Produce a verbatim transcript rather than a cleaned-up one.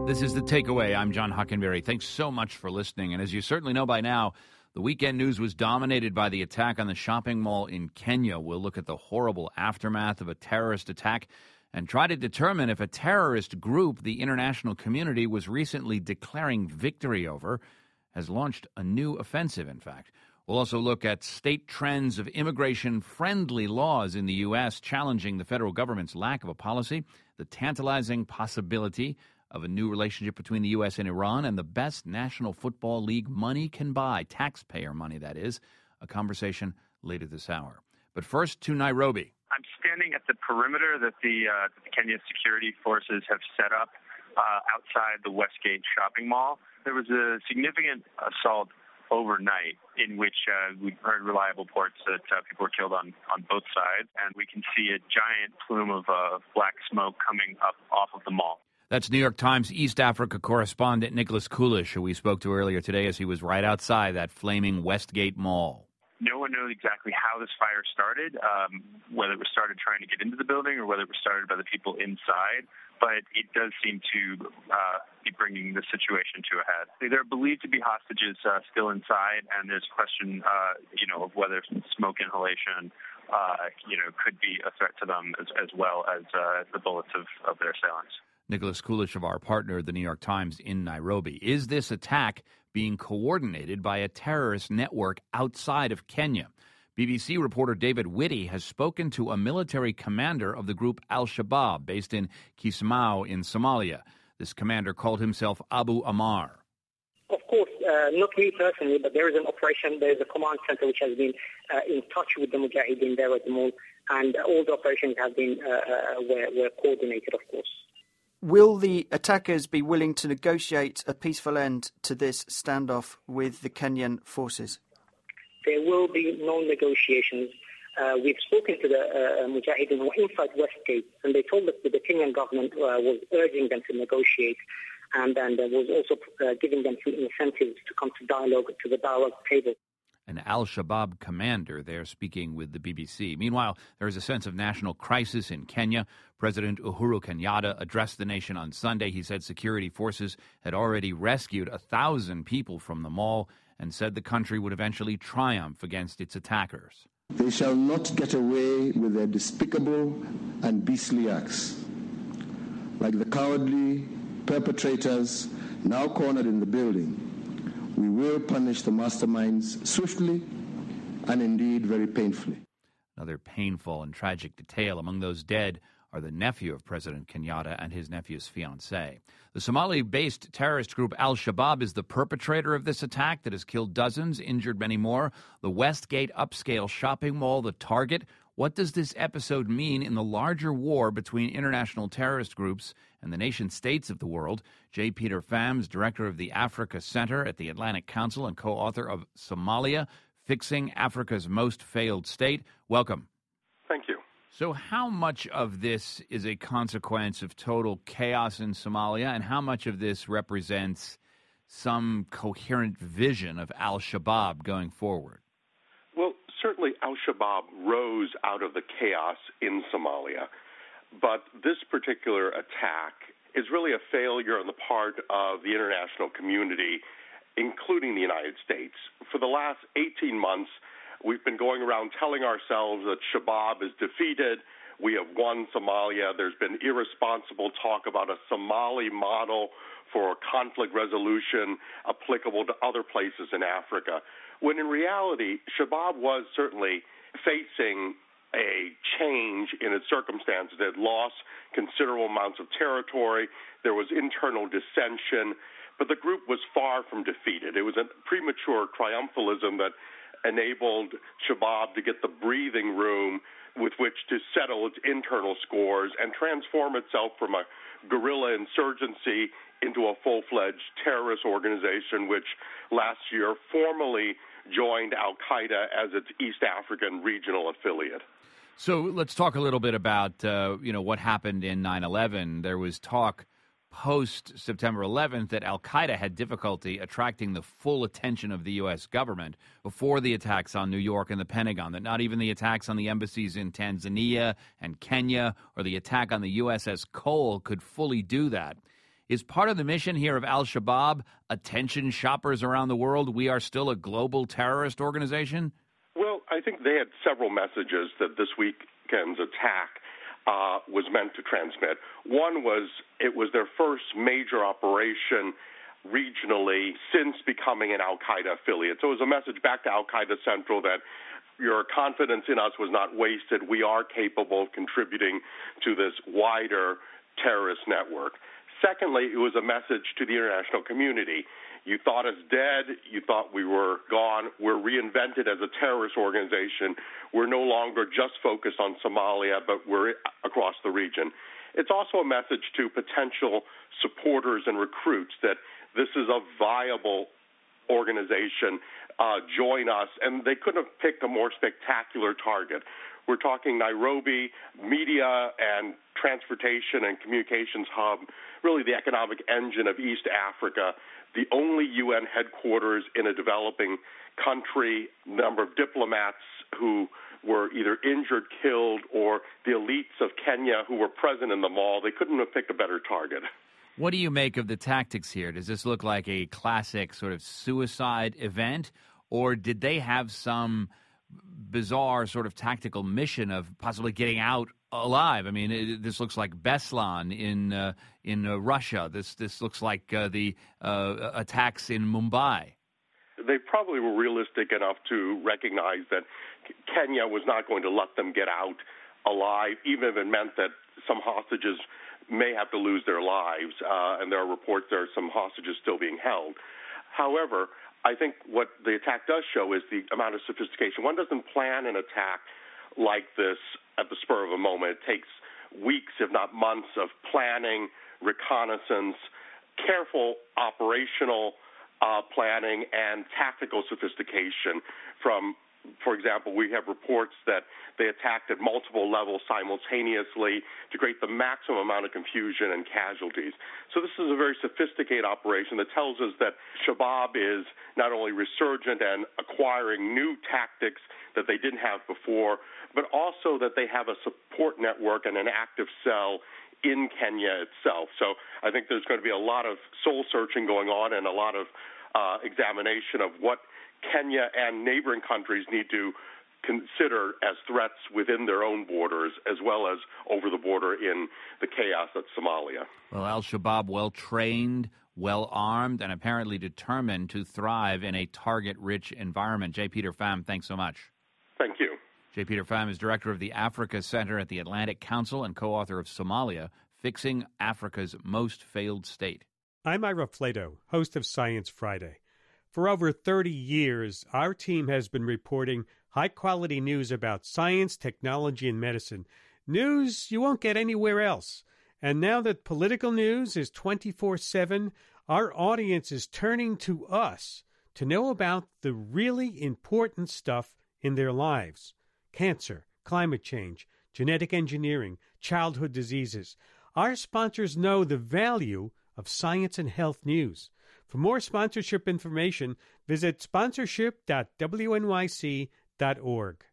This is The Takeaway. I'm John Hockenberry. Thanks so much for listening. And as you certainly know by now, the weekend news was dominated by the attack on the shopping mall in Kenya. We'll look at the horrible aftermath of a terrorist attack and try to determine if a terrorist group the international community was recently declaring victory over has launched a new offensive, in fact. We'll also look at state trends of immigration-friendly laws in the U S challenging the federal government's lack of a policy, the tantalizing possibility of a new relationship between the U S and Iran, and the best National Football League money can buy, taxpayer money, that is, a conversation later this hour. But first, to Nairobi. I'm standing at the perimeter that the, uh, that the Kenya security forces have set up uh, outside the Westgate shopping mall. There was a significant assault overnight in which uh, we heard reliable reports that uh, people were killed on, on both sides, and we can see a giant plume of uh, black smoke coming up off of the mall. That's New York Times East Africa correspondent Nicholas Coolish, who we spoke to earlier today as he was right outside that flaming Westgate Mall. No one knows exactly how this fire started, um, whether it was started trying to get into the building or whether it was started by the people inside, but it does seem to uh, be bringing the situation to a head. There are believed to be hostages uh, still inside, and there's a question, uh, you know, of whether smoke inhalation, uh, you know, could be a threat to them as, as well as uh, the bullets of, of their assailants. Nicholas Coolish of our partner, the New York Times in Nairobi. Is this attack being coordinated by a terrorist network outside of Kenya? B B C reporter David Whitty has spoken to a military commander of the group Al-Shabaab based in Kismayo in Somalia. This commander called himself Abu Ammar. Of course, uh, not me personally, but there is an operation, there is a command center which has been uh, in touch with the Mujahideen there at the mall, and all the operations have been uh, uh, were, were coordinated, of course. Will the attackers be willing to negotiate a peaceful end to this standoff with the Kenyan forces? There will be no negotiations. Uh, we've spoken to the uh, Mujahideen who are inside Westgate, and they told us that the Kenyan government uh, was urging them to negotiate, and, and uh, was also uh, giving them some incentives to come to dialogue, to the dialogue table. An Al-Shabaab commander there speaking with the B B C. Meanwhile, there is a sense of national crisis in Kenya. President Uhuru Kenyatta addressed the nation on Sunday. He said security forces had already rescued a thousand people from the mall and said the country would eventually triumph against its attackers. They shall not get away with their despicable and beastly acts. Like the cowardly perpetrators now cornered in the building, we will punish the masterminds swiftly and indeed very painfully. Another painful and tragic detail. Among those dead are the nephew of President Kenyatta and his nephew's fiancée. The Somali-based terrorist group Al-Shabaab is the perpetrator of this attack that has killed dozens, injured many more. The Westgate upscale shopping mall, the target. What does this episode mean in the larger war between international terrorist groups and the nation-states of the world? J. Peter Phams, director of the Africa Center at the Atlantic Council and co-author of Somalia, Fixing Africa's Most Failed State. Welcome. Thank you. So how much of this is a consequence of total chaos in Somalia, and how much of this represents some coherent vision of Al-Shabaab going forward? Well, certainly Al-Shabaab rose out of the chaos in Somalia, but this particular attack is really a failure on the part of the international community, including the United States. For the last eighteen months, we've been going around telling ourselves that Shabaab is defeated, we have won Somalia. There's been irresponsible talk about a Somali model for conflict resolution applicable to other places in Africa, when in reality, Shabaab was certainly facing a change in its circumstances. It had lost considerable amounts of territory. There was internal dissension, but the group was far from defeated. It was a premature triumphalism that enabled Shabaab to get the breathing room with which to settle its internal scores and transform itself from a guerrilla insurgency into a full-fledged terrorist organization, which last year formally joined Al-Qaeda as its East African regional affiliate. So let's talk a little bit about, uh, you know, what happened in nine eleven. There was talk post-September eleventh that Al-Qaeda had difficulty attracting the full attention of the U S government before the attacks on New York and the Pentagon, that not even the attacks on the embassies in Tanzania and Kenya or the attack on the U S S Cole could fully do that. Is part of the mission here of al-Shabaab, attention shoppers around the world, we are still a global terrorist organization? Well, I think they had several messages that this weekend's attack uh, was meant to transmit. One was it was their first major operation regionally since becoming an al-Qaeda affiliate. So it was a message back to al-Qaeda Central that your confidence in us was not wasted. We are capable of contributing to this wider terrorist network. Secondly, it was a message to the international community. You thought us dead. You thought we were gone. We're reinvented as a terrorist organization. We're no longer just focused on Somalia, but we're across the region. It's also a message to potential supporters and recruits that this is a viable organization. Uh, join us. And they couldn't have picked a more spectacular target. We're talking Nairobi, media and transportation and communications hub, really the economic engine of East Africa, the only U N headquarters in a developing country, number of diplomats who were either injured, killed, or the elites of Kenya who were present in the mall. They couldn't have picked a better target. What do you make of the tactics here? Does this look like a classic sort of suicide event, or did they have some bizarre sort of tactical mission of possibly getting out alive? I mean, it, this looks like Beslan in uh, in uh, Russia. This this looks like uh, the uh, attacks in Mumbai. They probably were realistic enough to recognize that Kenya was not going to let them get out alive, even if it meant that some hostages may have to lose their lives, uh, and there are reports there are some hostages still being held. However, I think what the attack does show is the amount of sophistication. One doesn't plan an attack like this at the spur of a moment. It takes weeks, if not months, of planning, reconnaissance, careful operational uh, planning, and tactical sophistication from For example, we have reports that they attacked at multiple levels simultaneously to create the maximum amount of confusion and casualties. So this is a very sophisticated operation that tells us that Shabaab is not only resurgent and acquiring new tactics that they didn't have before, but also that they have a support network and an active cell in Kenya itself. So I think there's going to be a lot of soul-searching going on and a lot of uh, examination of what Kenya and neighboring countries need to consider as threats within their own borders, as well as over the border in the chaos that's Somalia. Well, al-Shabaab, well-trained, well-armed, and apparently determined to thrive in a target-rich environment. J. Peter Pham, thanks so much. Thank you. J. Peter Pham is director of the Africa Center at the Atlantic Council and co-author of Somalia, Fixing Africa's Most Failed State. I'm Ira Flato, host of Science Friday. For over thirty years, our team has been reporting high-quality news about science, technology, and medicine. News you won't get anywhere else. And now that political news is twenty-four seven, our audience is turning to us to know about the really important stuff in their lives. Cancer, climate change, genetic engineering, childhood diseases. Our sponsors know the value of science and health news. For more sponsorship information, visit sponsorship dot w n y c dot org.